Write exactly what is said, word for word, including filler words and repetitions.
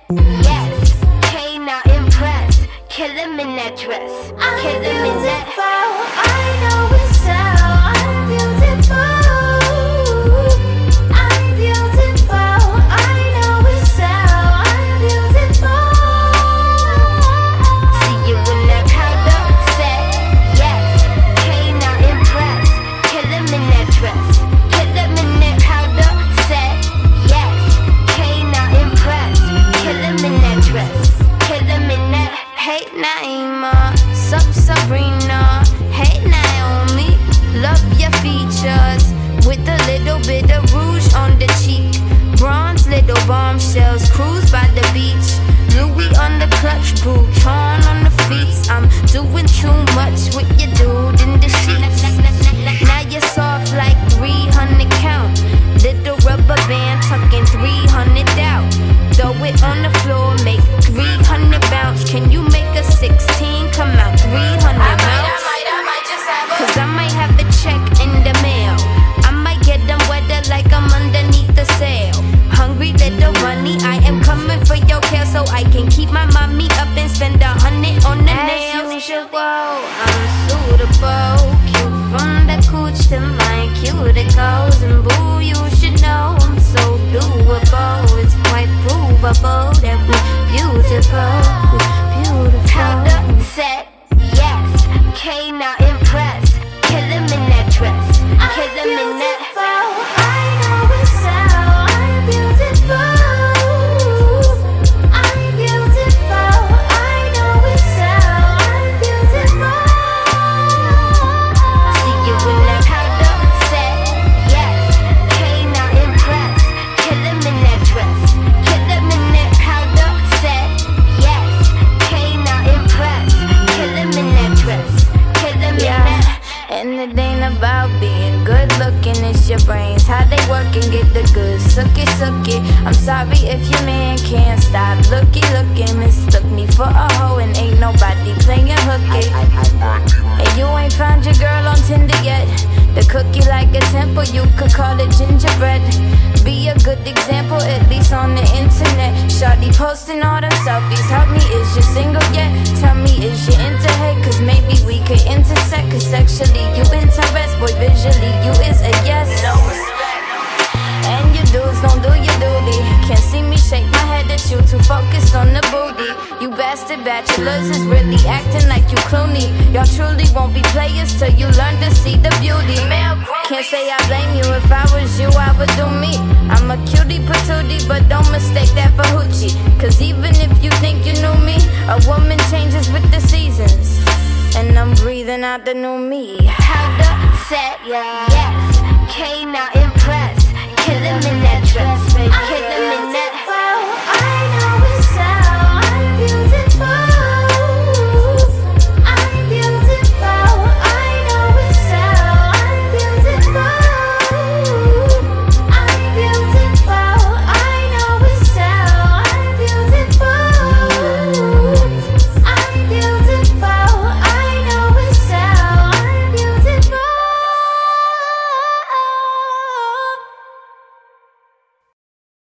Yes, K not impressed. Kill him in that dress. Kill him in that. I know it's so. I'm beautiful. I'm beautiful. I know it's so. I'm beautiful. See you in that powder set. Yes, K not impressed. Kill him in that dress. Kill him in that powder set. Yes, K not impressed. Kill him in that dress. Kill him in that. Hey Naima, sup Sabrina. Hey Naomi, love your features with a little bit of rouge on the cheek. Bronze little bombshells, cruise by the beach. Louis on the clutch, Bouton on the feet. I'm doing too much with your dude in the sheets. Now you're soft like three hundred count. Little rubber band tucking three hundred out. Throw it on the floor, make three hundred bounce. Can you make a sixteen come out three hundred bounce? Cause I might have a check in the mail. I might get them weather like I'm underneath the sail. Hungry little bunny, I am coming for your care, so I can keep my mommy up and spend a hundred on the nails. As usual, I'm suitable. Cute from the cooch to my cuticles. And boo, you should know I'm so doable. It's quite provable that we're beautiful. We're beautiful. Powder set, yes. K not impressed. Kill him in that dress. Kill him in that. I know it's so. I'm beautiful. I'm beautiful. I know it's so. I'm beautiful. See you in that powder set. Yes, K not impressed. Kill him in that dress. Kill him in that powder set. Yes, K not impressed. Kill him in that dress. Kill him in that. And it ain't about being good looking, it's your brains, how they work and get the goods. Suck it, suck it. I'm sorry if your man can't stop. Looky, looking, mistook me for a hoe, and ain't nobody playing hooky. And you ain't found your girl on Tinder yet. The cookie like a temple, you could call it gingerbread. Be a good example, at least on the internet. Shawty posting all them selfies. Help me, is you single yet? Tell me, is you into head? Cause maybe we could intersect. Cause sexually you interest, boy, visually you is a yes. No respect. And your dudes don't do your duty. Can't see me shake my head at you, too focused on the booty. You bastard bachelors is really acting like you Clooney. Y'all truly won't be players till you learn to see the beauty. Can't say I blame you, if I was you I would do me. I'm a cutie patootie, but don't mistake that for hoochie. Cause even if you think you knew me, a woman changes with the seasons. And I'm breathing out the new me. Powder set, yes. K not impressed. Kill him in